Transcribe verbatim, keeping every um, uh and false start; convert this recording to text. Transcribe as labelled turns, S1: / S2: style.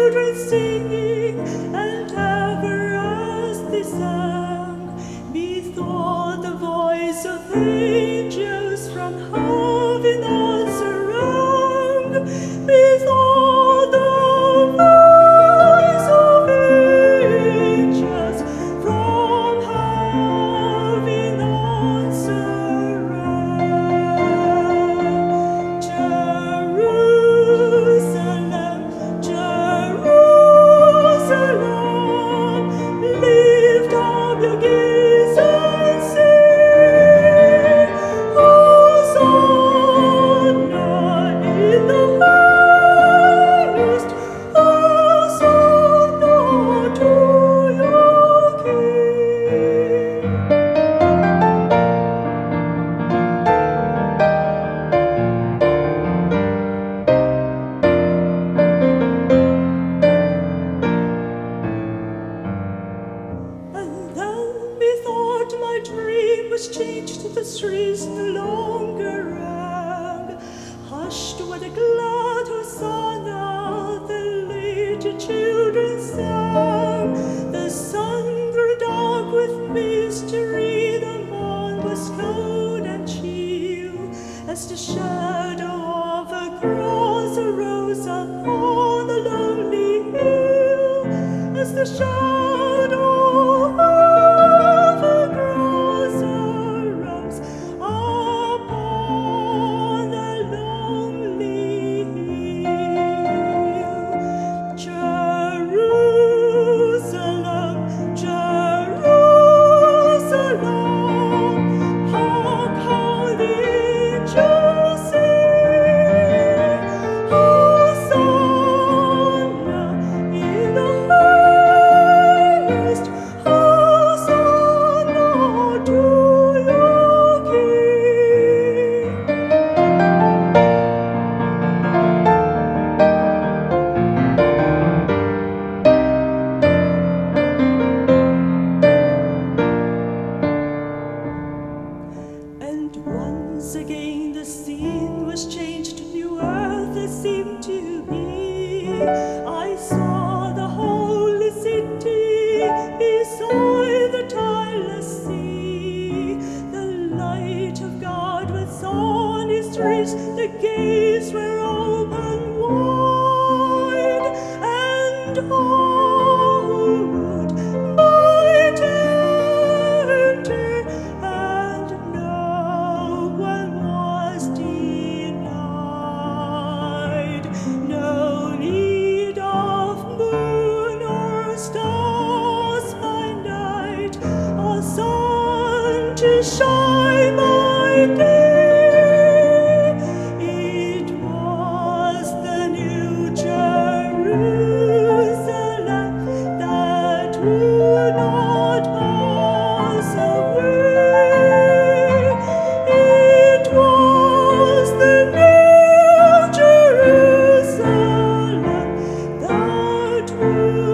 S1: children singing, and ever as they sang, methought the voice of angels from heaven answer rang. Methought the voice of angels from heaven answer rang. Jerusalem, Jerusalem, lift up your gaze and sing, Hosanna in the highest, Hosanna to your King. And then methought my dream was changed, the streets no longer rang. Hushed were the glad Hosanna, the little children sang. The sun grew dark with mystery, the morn was cold and chill, as the shadow of a cross arose upon the lonely hill, as the shadow of a cross arose upon the lonely hill. Jerusalem, Jerusalem, hark how the angels sing, Hosanna in the highest, Hosanna to your King. And once again the scene was changed, new earth it seemed to be. I saw the holy city beside the tireless sea. The light of God was on its streets, the gates were open wide, and all would might enter, and no one was denied. No need of moon or stars by night, or sun to shine by day. It was the new Jerusalem that would not pass away. It was the new Jerusalem that would